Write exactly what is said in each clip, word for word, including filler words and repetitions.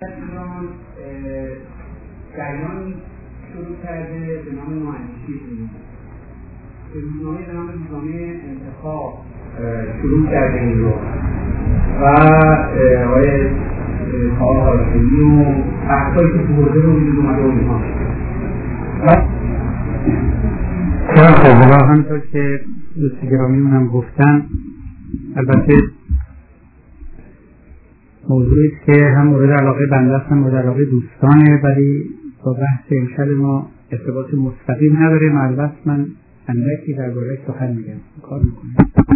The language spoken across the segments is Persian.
ایران جریانی شروع کرده به نام نواندیشی دینی که روزنامه به نام روزنامه انتخاب شروع کرده این رو و آقای کار هاشمی و بحثایی که تو حوزه رو وجود اومده و اینها چرا خب همونطور که دوست گرامیمون هم گفتن، البته موضوعی است که هم مورد علاقه بنده است هم مورد علاقه دوستانه، ولی با بحث امشب ما ارتباط مستقیم نداره. البته من اندکی درباره سخن میگم کار میکنم.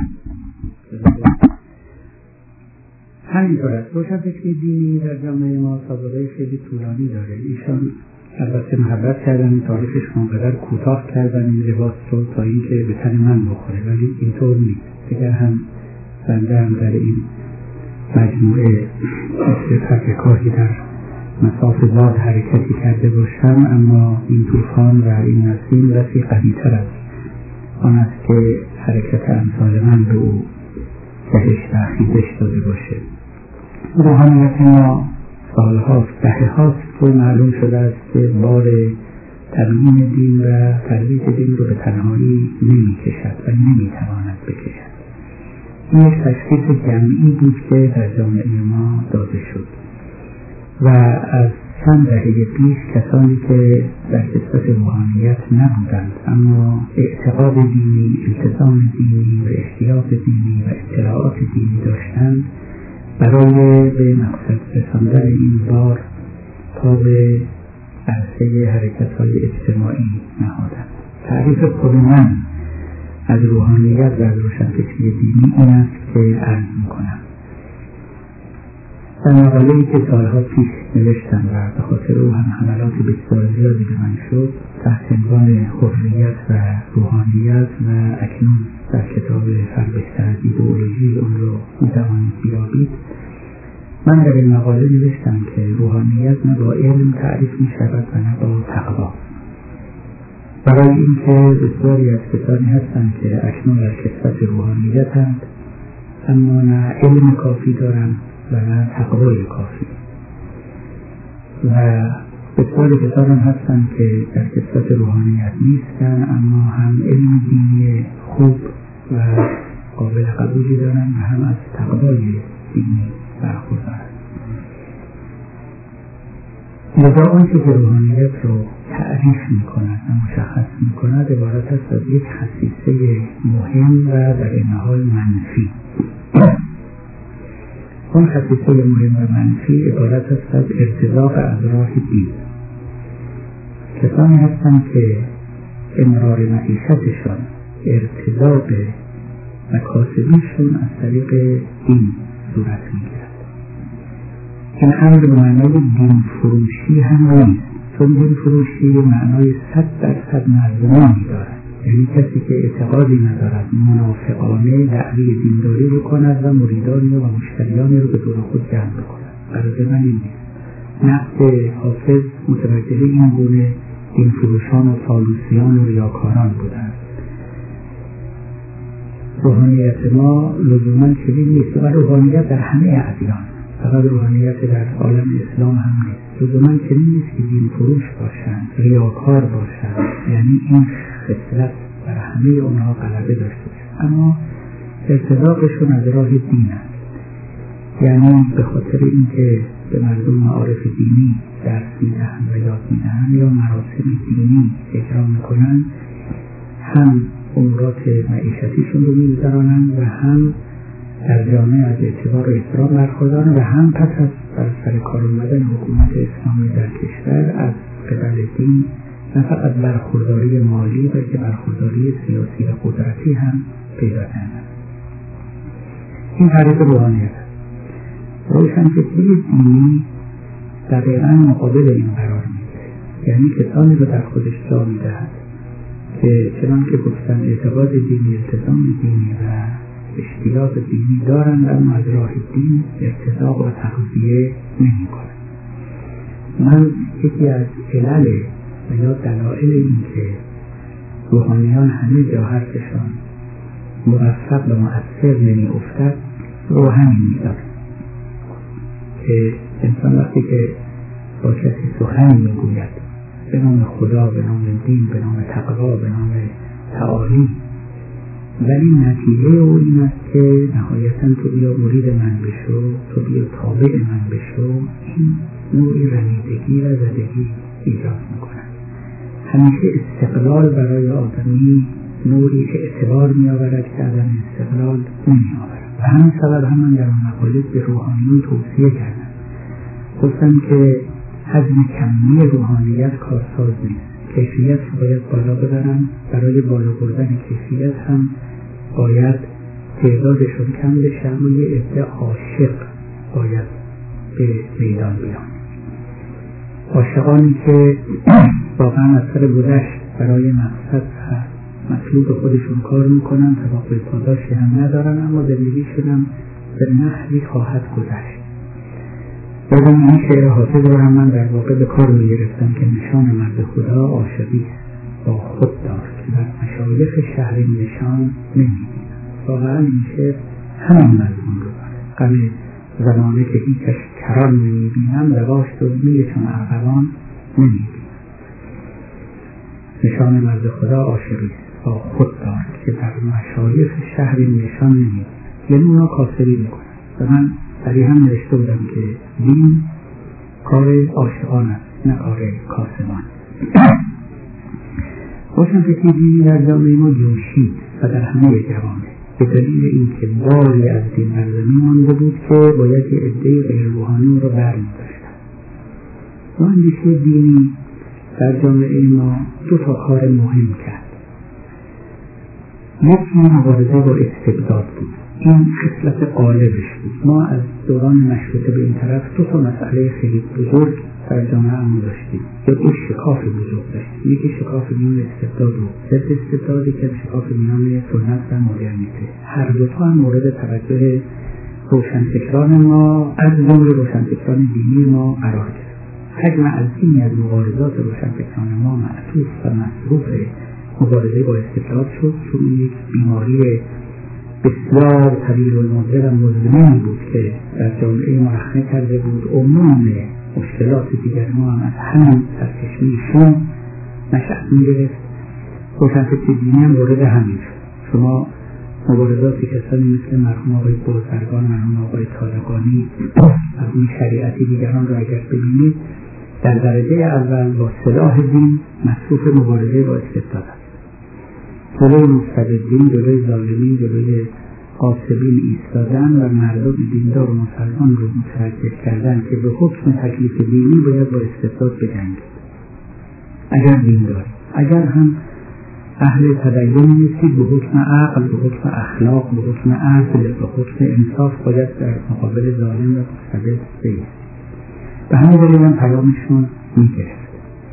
همینطور است. روشنفکری دینی در جامعه ما سابقه خیلی طولانی داره. ایشان البته محبت کردن، تاریخش اونقدر کوتاه کردن این لباس رو تا اینکه به تن من بخوره، ولی اینطور نیست. اگر هم بنده هم در این مجموعه مثل تفکاری در مساف باد حرکتی کرده باشم، اما این طوفان و این نسیم بسی قوی‌تر است آن است که حرکت امثال من به او جهش و خیزش داده باشه. روحانیت ما سالهاست، دهه هاست که معلوم شده است که بار تبیین دین و ترویج دین رو به تنهایی نمی کشد و نمی تواند بکشد. این یک تشخیص جمعی بود که در جامعه ما داده شد و از چند دهه پیش کسانی که در کسوت روحانیت نبودند اما اعتقاد دینی، التزام دینی و اشتیاق دینی و اطلاعات دینی داشتند، برای به مقصد رساندن این بار پا به عرصه حرکت‌های اجتماعی نهادند. تعریف خود من از روحانیت و از روشنفکری دینی این است که عرض میکنم. در مقاله‌ای که سالها پیش نوشتم و به خاطر او هم حملات بسیار زیادی به من شد، تحت عنوان حریت و روحانیت، و اکنون در کتاب فربهتر از ایدئولوژی اون رو میتوانید بیابید، من در این مقاله نوشتم که روحانیت نه با علم تعریف میشود و نه با تقوا. برای اینکه بسیاری از کسانی هستند که اکنون در کسوت روحانیتند اما نه علم کافی دارند و نه تقوای کافی، و بسیاری کسانی هستند که در کسوت روحانیت نیستند اما هم علم دینی خوب و قابل قبولی دارند و هم از تقوای دینی برخوردارند. لذا آنچه که روحانیت رو تعریف می‌کند و مشخص می‌کند عبارت است از یک خصیصه مهم و در این حال منفی. اون خصیصه مهم و منفی عبارت است از ارتزاق از راه دین. کسانی هستند که امرار معیشتشان، ارتزاق مکاسبیشون از طریق دین صورت می‌گیرد. این امر به معنای دین فروشی هم نیست، چون دین فروشی معنای صد درصد مردمانی دارد، یعنی کسی که اعتقادی ندارد منافقانه دعوی دینداری رو کند و مریدانی و مشتریانی رو به دور خود جمع بکند. غرض من این نیست. نقد حافظ متوجه این گونه دین فروشان و فالوسیان و ریاکاران بودند. روحانیت ما لزوما چنین نیست و روحانیت در همه ادیان، فقط روحانیت در عالم اسلام هم نیست. لزوما چنین نیست که دین فروش باشند، ریاکار باشند، یعنی این خصلت بر همه اونها غلبه داشته باشند، اما ارتزاقشون از راه دین است. یعنی به خاطر اینکه به مردم معارف دینی درس میدهند و یاد میدهند یا مراسم دینی اجرا میکنند، هم امورات معیشتیشون رو میگذرانند و هم در جامعه از اعتبار و احترام برخوردارند و هم پس از بر سر کار آمدن حکومت اسلامی در کشور از قبل دین نه فقط برخورداری مالی بلکه برخورداری سیاسی و قدرتی هم پیدا کردند. این تعریف روحانیت است. روشنفکری دینی دقیقاً مقابل این قرار میگیره، یعنی کسانی رو در خودش جا میدهد که چنان که گفتن اعتقاد دینی، التزام دینی و اشتیاق دینی دارند اما از راه دین ارتزاق و تغذیه نمی کنند. من یکی از علل و یا دلایل این که روحانیان همه جا حرفشان موفق و مؤثر نمی افتد رو همین می دارم که انسان وقتی که با کسی سخن میگوید به نام خدا، به نام دین، به نام تقوا، به نام تعالی، ولی نتیجه او این است که نهایتا تو بیا مرید من بشو، تو بیا تابع من بشو، این نوعی رمیدگی و زدگی ایجاد میکنه. همیشه استقلال برای آدمی نوعی اعتبار می آورد که عدم استقلال نمی آورد. و همین سبب هم من در اون مقاله به روحانیون توصیه کردم، گفتم که حجم کمی روحانیت کارساز نیست، کیفیت رو باید بالا ببرن. برای بالا بردن کیفیت هم باید تعدادشون کم بشه، اما یه عده عاشق باید به میدان بیان، عاشقانی که واقعا از سر گذشت برای مقصد و مطلوب خودشون کار میکنن، توقع پاداشی هم ندارن، اما زندگیشون هم به نحوی خواهد گذشت. یادم این شعر حافظ رو هم من در واقع به کار میگرفتم که نشان مرد خدا عاشقی با خود دار که در مشایخ شهر نشان نمیبینم. واقعا این شعر همین مضمون رو داره. غم زمانه که هیچش کران نمیبینم، دواشت و میه چون ارغوان نمیبینم. نشان مرد خدا عاشقی با خود دار که در مشایخ شهر نشان نمیبینم. یعنی اونا کاسبی میکنن. و من برای هم نوشته بودم که دین کار عاشقان است، نه کار کاسبان. روشن فکری دینی در جامعه ما جوشید و در همه جوامع، به دلیل اینکه باری از دین بر زمین مانده بود که باید یه عده غیر روحانی رو برمی‌داشتن. و اندیشه دینی در جامعه ما دو تا کار مهم کرد. یکی مبارزه با استبداد بود، این خصلت غالبش بود. ما از دوران مشروطه به این طرف دو تا مسئله خیلی بزرگ در جامعه ما داشتیم، یا دو شکاف بزرگ داشتیم. یکی شکاف میان استبداد و ضد استبداد، یکی شکاف میان سنت و مدرنیته. هر دو تا هم مورد توجه روشنفکران ما از جمله روشنفکران دینی ما قرار گرفت. حجم عظیمی از مبارزات روشنفکران ما معطوف و مصروف مبارزه با استبداد شد، چون یک بیماری بسیار طویل المدت و مزمن بود که در جامعه ما رخنه کرده بود. عموم مشکلات دیگر ما هم از همین سرچشمه‌شون نشأت می‌گرفت. روشنفکر دینی هم وارد همین شد. شما مبارزاتی کسانی مثل مرحوم آقای بازرگان، مرحوم آقای طالقانی، مرحوم شریعتی دیگران را اگر ببینید، در درجه اول با سلاح دین مصروف مبارزه با استبداد است. جلوی مستبدین، جلوی ظالمین، جلوی غاصبین ایستادن و مردم دیندار و مسلمان رو متوجه کردن که به حکم تکلیف دینی باید با استبداد بجنگید. اگر دیندار، اگر هم اهل تدین نیستید، به حکم عقل، به حکم اخلاق، به حکم عدل، به حکم انصاف باید در مقابل ظالم و مستبد بایستید. به همین دلیل من پیامشون میگرفت.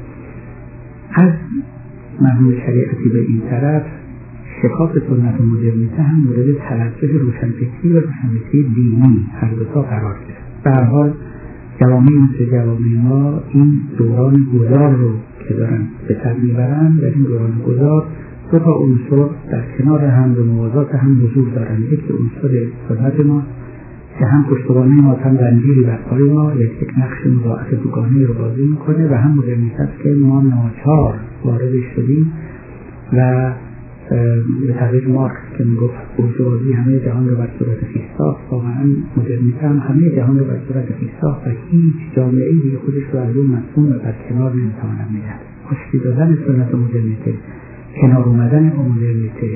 از مرحوم شریعتی به این طرف شکاف سنت و مدرنیته هم مورد توجه روشنفکری و روشنفکری دینی هر دو تا قرار گرفت. به هر حال جوامع مثل جوامع ما این دوران گذار رو که دارن به سر میبرن، در این دوران گذار دو تا عنصر در کنار هم و موازات هم حضور دارن. یکی عنصر سنت ما که هم پشتوانه ما هم زنجیری بر پای ما یک نقش مضاعف دوگانه‌ای رو بازی میکنه، و هم مدرنیته است که ما ناچار واردش شدیم و به تغییر مارکس که میگفت بورژوازی همه جهان رو بر صورت خویش ساخت، واقعا مدرنیته هم همه جهان رو بر صورت خویش ساخت و هیچ جامعه‌ای دیگه خودش رو از اون مفهوم و بر کنار نمیتواند نگه. آشتی دادن سنت و مدرنیته، کنار اومدن با مدرنیته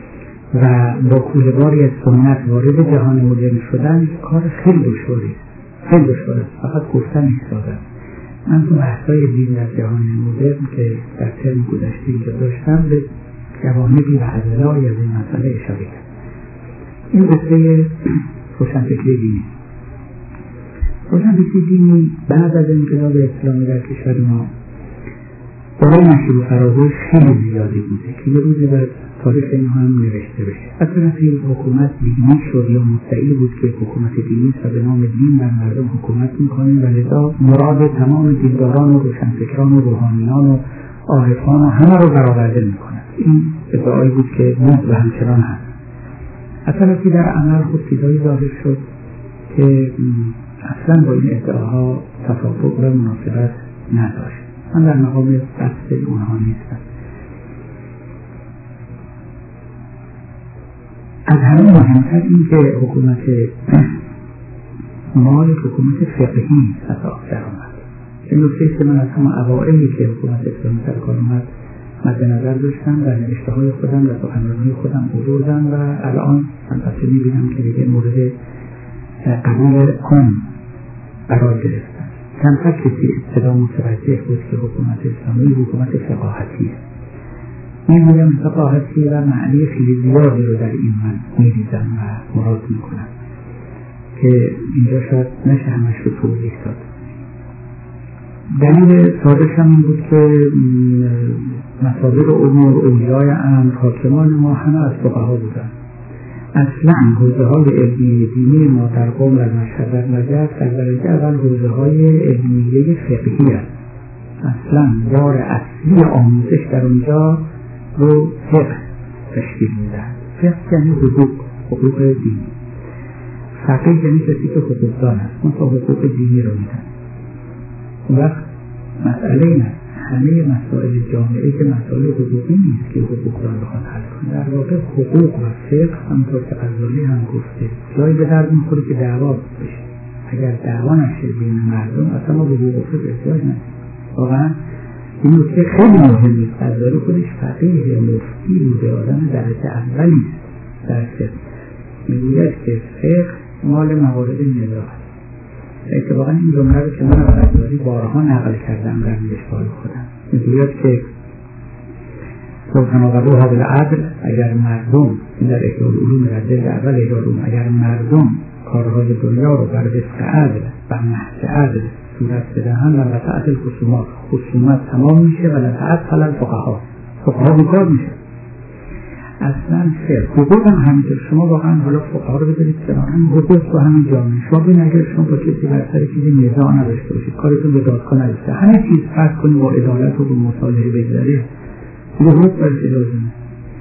و با کوله‌باری از سنت وارد جهان مدرن شدن کار خیلی دشواری خیلی دشواره. فقط گفتن ایستادن. من تو بحث‌های دین در جهان مدرن که در ترم گذشته اینجا داشتم به جوانبی و اجزایی از این مسئله اشاره کرد. این قصه روشنفکری دینی. روشنفکری دینی بعد از انقلاب اسلامی در کشور ما برای نشر و فراز خیلی زیادی بوده که یه روزی بعد تاریخ این هم نوشته بشه. از طرفی حکومت دینی شد یا مدعی بود که حکومت دینی است و به نام دین بر مردم حکومت میکنه و لذا مراد تمام دینداران و روشنفکران و روحانیان و عارفان و همه رو برآورده میکنه. این ادعایی بود که بود و همچنان هست. از طرفی در عمل خود چیزایی ظاهر شد که اصلا با این ادعاها تطابق و مناسبت نداشت. من در مقام بحث اونها نیستم. از همه مهمتر این که حکومت ما یک حکومت فقهی اساس در آمد. این نکته که من از همه اوائلی که حکومت اسلامی سر کار آمد مد نظر داشتم و نوشته های خودم و سخنرانی خودم آوردم و الان البته می‌بینم که دیگه مورد قبول کن قرار گرفتن. کمتر کسی ابتدا متوجه بود که حکومت اسلامی حکومت فقاهتی است. می‌گویم فقاهتی و معنی خیلی زیادی رو در این من می‌ریزم و مراد می‌کنم که اینجا شاید نشه همش رو توضیح داد. دلیل سادش هم این بود که مصادر امور، اولیای امر، حاکمان ما همه از فقها بودن. اصلا حوزه های علمی دینی ما در قوم و مشهد و نجف در درجه اول حوزه های علمیه فقهی است. اصلا بار اصلی آموزش در اونجا رو فقه تشکیل میدهد. فقه یعنی حقوق، حقوق دینی. فقیه یعنی کسی که حقوقدان است، مثلا حقوق دینی رو میدن. اون وقت مسئله این است، همه مسائل جامعه که مسائل حقوقی نیست که حقوقدان بخواد حل کنه. در واقع حقوق و فقه همطور که غزالی هم گفته جایی به درد میخوره که دعوا بشه. اگر دعوا نشه بین مردم اصلا ما به حقوق و فقه احتیاج نداریم. واقعا این نکته خیلی مهمی است. غزالی خودش فقیه مفتی بوده، آدم درجه اولی است در فقه. میگوید که فقه مال موارد نزاع است. اتفاقا این جمله رو که من از غزالی بارها نقل کردم در نوشته‌های خودم. میگوید که سبحان الله بالعدل، اگر مردم این در احیاء العلوم در جلد اول احیاء العلوم، اگر مردم کارهای دنیا رو بر وفق عدل و محض عدل صورت بدهند و نفعت الخصومات، خصومت تمام میشه و نفعت خلال فقها، فقها بیکار میشه. اصلا فقه حقوق هم همینطور. شما واقعا حالا فقها رو بذارید کنار، هم حقوق تو همین جامعه شما بین اگر شما با کسی بر سر چیزی نزاع نداشته باشید، کارتون به دادگاه نرسیده، همه چیز فرض کنید با عدالت و با مصالحه بگذره، حقوق برش اجازه نیست.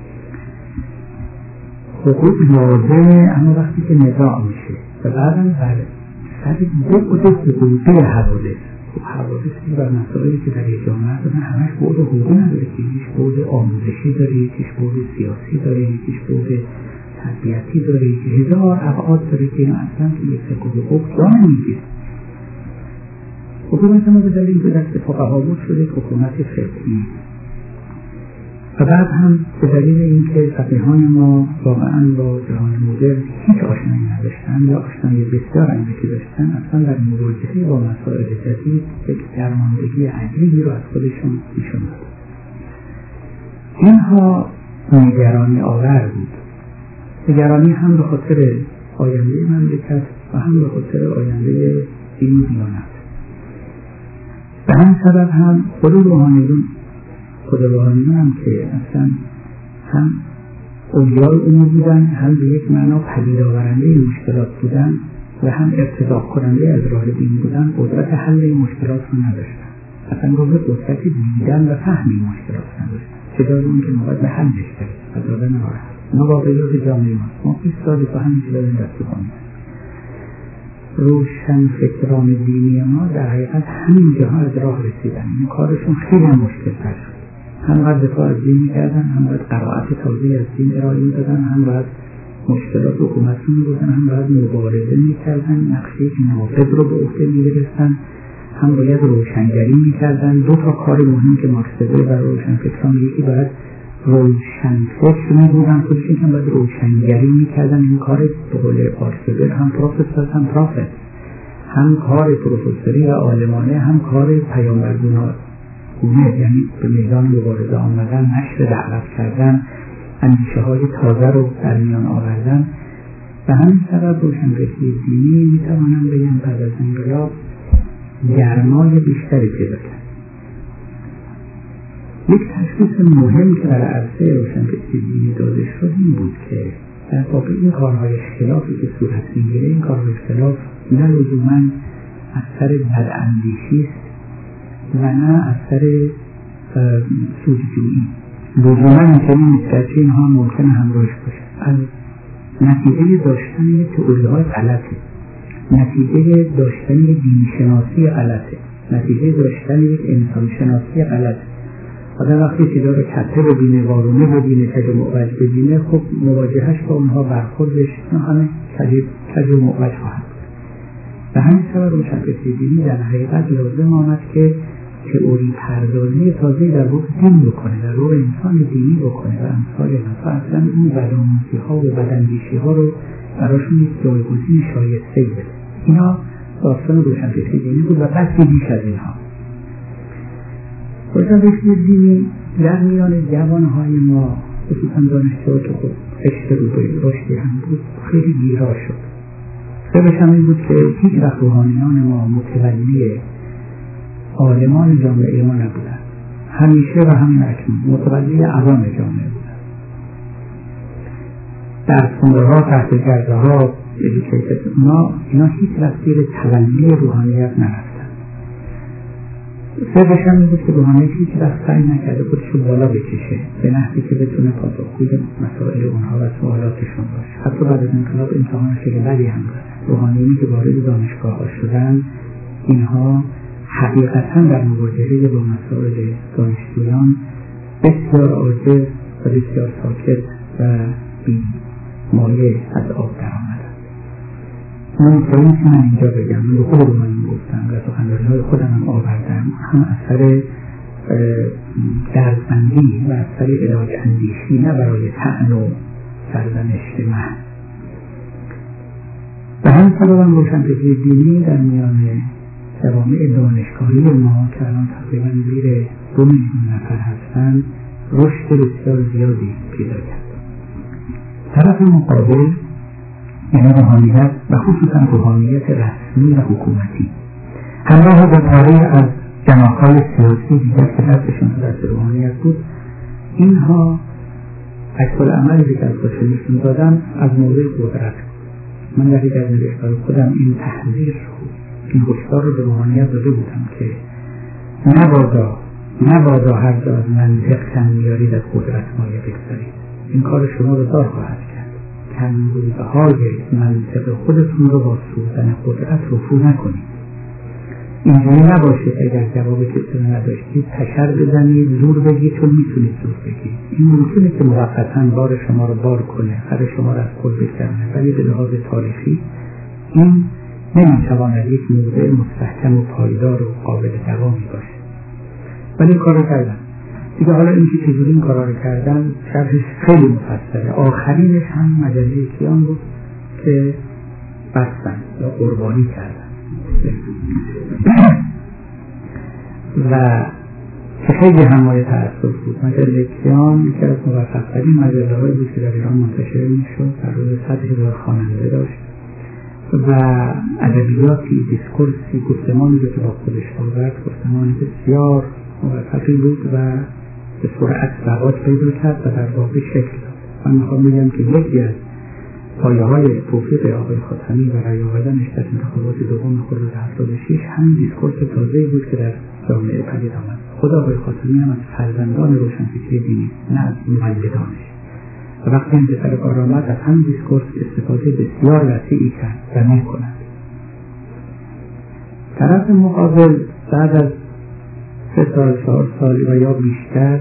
حقوق لازمه، اما وقتی که نزاع میشه و بعدم بله سر بعد حقوقی حوادث، حوادثی و مسائلی که در یک جامعه دارن همش بعد حقوقی نداره که هیچ بعد آموزشی داره، هیچ بعد سیاسی داره، هیچ بعد تربیتی داره، هزار ابعاد داره که این اصلا که یک فقه حقوق جا نمیگیره. حکومت ما به دلیل به دست فقها بود شده حکومت فقهی و بعد هم به دلیل اینکه فقیهان ما واقعا با جهان مدرن هیچ آشنایی نداشتن یا آشنایی بسیار اندکی داشتن، اصلا در مواجهه با مسائل جدید یک درماندگی عجیبی رو از خودشون نشون داد. اینها نگرانی آور بود. نگرانی هم به خاطر آینده مملکت و هم به خاطر آینده دین و دیانت. به همین سبب هم خود روحانیون خود روحانیون هم که اصلا هم اولیای اون بودن، هم به یک معنا پدید آورنده مشکلات بودن و هم ارتضاع کننده از راه دین بودن، قدرت حل این مشکلات رو نداشتن. اصلا گفت قدرت دیدن و فهم این مشکلات نداشتن. چه داره اون که موقع به حل بشتره و دادن راه حل. ما واقعیات جامعه ما ما بیست سالی با همین چیزا این دست کنیم. روشن فکران دینی ما در حقیقت همین جاها از راه رسیدن. این کارشون خیلی مشکل تر شد. هم باید دفاع از دین میکردن، هم باید قرائت تازه از دین ارائه میدادن، هم باید مشکلات حکومتی میبودن، هم باید مبارزه میکردن، نقشه ناقض رو به عهده میگرفتن، هم باید روشنگری میکردن. دو تا کار مهم که مارکس و روشن فکران، یکی باید روشن فکر میبودن خودشون، هم باید روشنگری میکردن. این کار به قول پارسبر هم پروفسور هم پروفت، هم کار پروفسوری و عالمانه، هم کار پیامبرگونه، یعنی به میدان مبارزه آمدن، نشر دعوت کردن، اندیشه های تازه رو در میان آوردن. به همین سبب روشنفکری دینی میتوانم بگم بعد از انقلاب گرمای بیشتری پیدا کرد. یک تشخیص مهم که در عرصه روشنفکری دینی داده شد این بود که در واقع این کارهای اختلافی که صورت میگیره، این کارهای اختلاف نه لزوما اثر بداندیشی است و نه اثر سودجویی. لزوما اینطوری نیست که اینها ممکنه همراهش باشه. از نتیجه داشتن یک تئوری‌های غلطی، نتیجه داشتن یک دینشناسی غلطه، نتیجه داشتن یک انسانشناسی غلطه. آدم وقتی چیزا رو کته ببینه، وارونه ببینه، کج و معوج ببینه، خب مواجهش با اونها برخوردش همه کج و معوج خواهد. و همین سبب روشنفکری دینی در حقیقت لازم آمد که تئوری پردازی تازه در روح دین بکنه، در روح انسان دینی بکنه و امثال اینا، اصلا اون بدآموزی ها و بداندیشی ها رو براشون یک جایگزین شایسته بده. اینا داستان روشنفکری دینی بود و بسی بیش از اینها. روشنفکری دینی در میان جوانهای ما، خصوصا دانشجوها که خب رشته رو به رشدی هم بود، خیلی گیرا شد. سببش هم این بود که هیچ وقت روحانیان ما متولی عالمان جامعه ما نبودن، همیشه و همین اکنون متولی عوام جامعه بودن. در خونده ها، تحت گرده ها، اینا اینا هیچ وقت زیر تولی روحانیت نرفتن. سببش هم این بود که روحانیت هیچ وقت سعی نکرده خودش رو بالا بکشه به نحوی که بتونه پاسخگوی مسائل اونها و سوالاتشون باشه. حتی بعد از انقلاب امتحان خیلی بدی هم داره. روحانیونی که وارد دانشگاه ها شدن، اینها حقیقتا در مواجهه با مسائل دانشجویان بسیار عاجز و بسیار ساکت و بی مایه از آب در آمدن. من که این که من اینجا بگم، من به خود روحانیون گفتم و سخنرانی های خودم هم آوردم، هم اثر درزبندی و اثر علاج اندیشی، نه برای طعن و سرزنش محض. و همین سبب هم روشنفکری دینی در میان جوامع دانشگاهی ما که الان تقریبا زیر دو میلیون نفر هستند رشد بسیار زیادی پیدا کرد. طرف مقابل یعنی روحانیت و خصوصا روحانیت رسمی و حکومتی همراه با پاره از جناح‌های سیاسی دیگر که دستشون دست روحانیت بود، اینها عکس‌العملی که از خودشون نشون دادن از موضع قدرت. من در یک از نوشته‌های خودم این تحذیر رو، این هشدار رو به روحانیت داده بودم که نبادا نبادا هر جا از منطق کم میارید از قدرت مایه بگذارید. این کار شما رو دار خواهد کرد. کمبوده های منطق خودتون رو با سوزن قدرت رفو نکنید. اینجوری نباشید اگر جواب کسی رو نداشتید تشر بزنید، زور بگید، چون میتونید زور بگید. این ممکنه که موقتاً بار شما رو بار کنه، خر شما رو از خود بکنه، ولی به لحاظ تاریخی این نمیتواند یک موضع مستحکم و پایدار و قابل دوامی باشه. ولی این کار رو کردن دیگه. حالا این که چجوری این کار رو کردن شرحش خیلی مفصله. آخرینش هم مجله کیان بود که بستن یا قربانی کردن و که خیلی همای تأثیر بود. مجله کیان یکی از موفق‌ترین مجله هایی بود که در ایران منتشر میشد. در روز صد هزار خواننده داشت و ادبیاتی، دیسکورسی، گفتمانی که با خودش آورد، گفتمان بسیار موفقی بود و به سرعت ثبات پیدا کرد و در واقع شکل داد. من میخوام بگم که یکی از پایه های توفیق آقای خاتمی و رأی آوردنش در انتخابات دوم خرداد هفتاد و شش همین دیسکورس تازه‌ای بود که در جامعه پدید آمد. خود آقای خاتمی هم از فرزندان روشنفکری دینی، نه از مولدانش. و وقتی هم به سر کار آمد از همین دیسکورس استفاده بسیار وسیعی کرد و می‌کند. طرف مقابل بعد از سه سال، چهار سال و یا بیشتر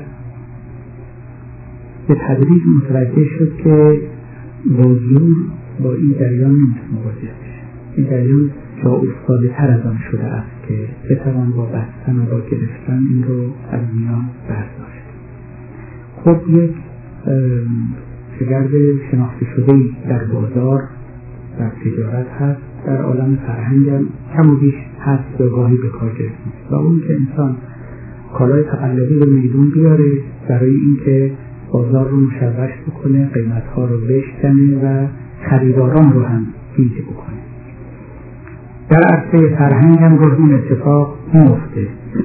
به تدریج متوجه شد که با زور با این جریان نمیتونه مواجه بشه. این جریان جا افتاده تر از آن شده است که بتوان با بستن و با گرفتن این رو از میان برداشت. خب یک شگرد شناخته شده‌ای در بازار و تجارت هست، در عالم فرهنگ هم کم و بیش هست یا گاهی به کار گرفته و اون که انسان کالای تقلبی رو میدون بیاره برای اینکه بازار رو مشوش بکنه، قیمت‌ها رو بشکنه و خریداران رو هم گیج بکنه. در عرصه فرهنگ هم گاهی این اتفاق میفته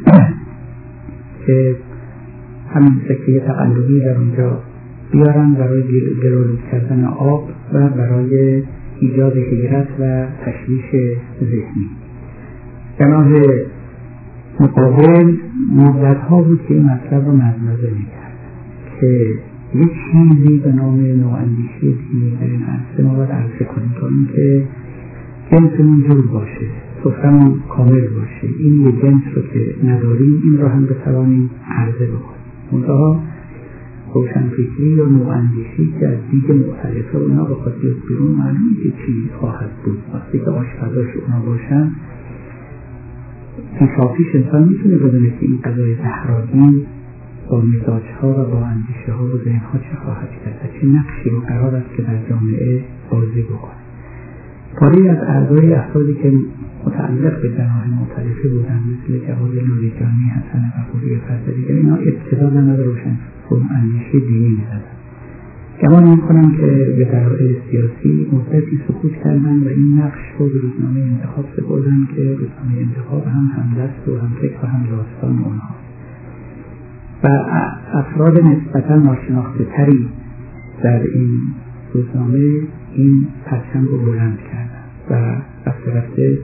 که همین سکه تقلبی در اونجا بیارن برای گرولود کردن آب و برای ایجاد حیرت و تشویش ذهنی. جناح مقابل مدت ها بود که این مطلب رو مزمزه میکرد که یک چیزی به نام نواندیشی دینی در این عرصه ما باید عرضه کنیم تا اینکه جنسمون جور باشه، سفرمون کامل باشه، این یه جنس رو که نداریم این رو هم بتوانیم عرضه بکنیم. منتها روشنفکری یا نواندیشی که از دید مختلفه اونا بخواد بیاد بیرون معلومه که چی خواهد بود. وقتی که آشپزاش اونا باشن پیشاپیش انسان میتونه بدونه که این غذای زهرآگین با مزاجها و با اندیشه ها و ذهنها چه خواهد کرد و چه نقشی رو قرار است که در جامعه بازی بکنه. پاره از اعضای افرادی که متعلق به جناح مختلفی بودن مثل جواد لوریجانی، حسن غفوری و دیگر، اینا ابتدا به روشن اندیشه دینی می‌زدن. گمان می‌کنم که به دلایل سیاسی مدتی سکوت کردن و این نقش رو به روزنامه انتخاب سپردن که روزنامه انتخاب هم همدست و هم فکر و هم داستان اونها و افراد نسبتاً ناشناخته تری در این روزنامه این پرچم رو بلند کردن و رفته رفته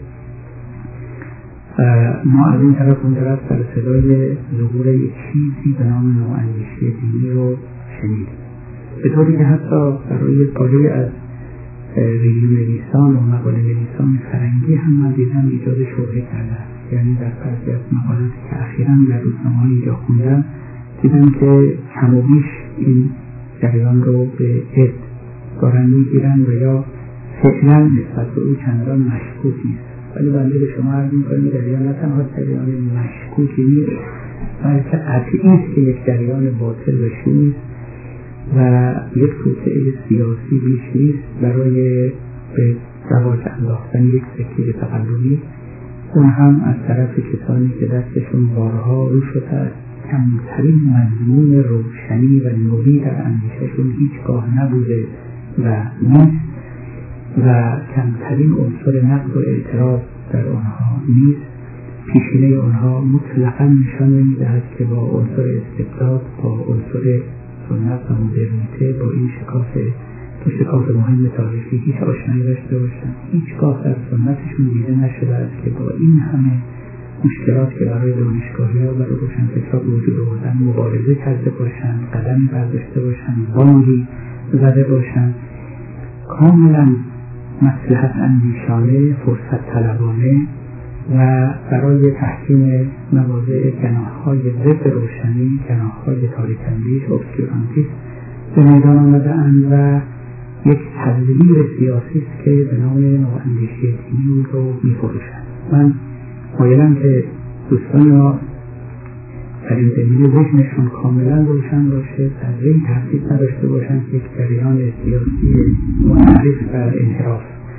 ما از این طرف اون طرف در صدای ظهور یک چیزی به نام نواندیشی دینی رو شنیدیم، به طوری که حتی برای پاره از ویدیو نویسان و مقاله نویسان فرنگی هم من دیدم ایجاد شبهه کردن. یعنی در بعضی از مقالاتی که اخیراً در روزنامه‌ها اینجا خوندم دیدم که کم و بیش این جریان رو به عد دارن میگیرن و یا فعلا نسبت به او چندان مشکوک نیست. ولی بنده به شما عرض می‌کنم جریان نه تنها جریان مشکوکی نیست بلکه قطعی است که یک جریان باطل و شوم و یک توطئه سیاسی بیش نیست برای به رواج انداختن یک فکر تقلبی، اون هم از طرف کسانی که دستشون بارها رو شده است کمترین مضمون روشنی و نوری در اندیششون هیچگاه نبوده و نیست و کمترین عنصر نقد و اعتراض در آنها نیست. پیشینه آنها مطلقاً نشان نمی‌دهد که با عنصر استبداد، با عنصر سنت و مدرنیته، با این شکاف تو شکاف مهم تاریخی هیچ آشنایی داشته باشند. هیچگاه در سنتشون دیده نشده است که با این همه مشکلات که برای دانشگاهی‌ها و برای روشنفکرها به وجود آوردن مبارزه کرده باشند، قدمی برداشته باشند، بانگی زده باشند، کاملا مصلحت اندیشانه، فرصت طلبانه و برای تحکیم مواضع جناح‌های ضد روشنی، جناح‌های تاریک‌اندیش و ابسکورانتیسم به میدان آمده‌اند و یک تزویر سیاسی است که به نام نواندیشی دینی رو می‌فروشند. من مایلم که دوستان ما در این زمینه ذهنشون کاملا روشن باشه، ذره‌ای تردید نداشته باشند که یک جریان سیاسی منحرف و انحراف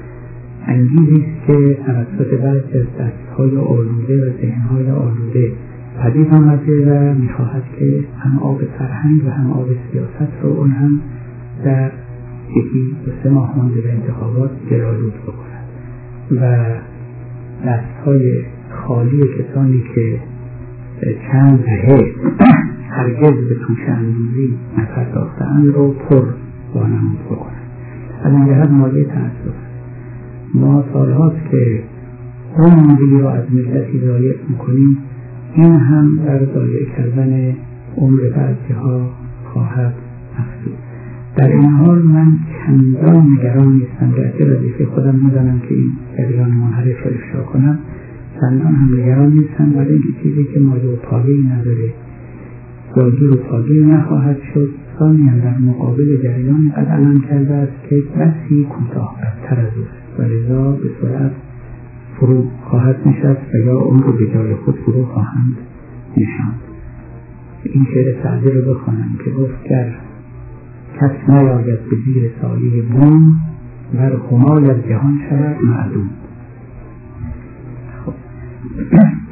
انگیزی است که توسط بعضی از دست‌های آلوده و ذهن‌های آلوده پدید آمده و می‌خواهد که هم آب فرهنگ و هم آب سیاست رو اون هم در یکی دو سه ماه مانده به انتخابات گرالود بکند و دست‌های خالی کسانی که چند دهه هرگز به توش اندوزی نپرداخته‌اند رو پر وانمود بکنند. از این جهت مایه تأسف ما سالهاست که عمری را از ملتی ضایع میکنیم، این هم در ضایع کردن عمر بعضی‌ها خواهد افزود. در این حال من چندان نگران نیستم که وظیفه خودم می‌دانم که این جریان منحرف را افشا کنم، چندان هم نگران نیستم، ولی این چیزی که مایه و پایه‌ای نداره یا جور و پایه‌ای نخواهد شد. ثانیاً در مقابل جریانی قد علم کرده است که بسی کوتاه قدتر از اوست و لذا به سرعت فرو خواهد نشست و یا اون رو به جای خود فرو خواهند نشاند. این شعر سعدی رو بخوانم که گفت گر کس نیاید به زیر سایه بوم ور همای از جهان شود معدوم. خب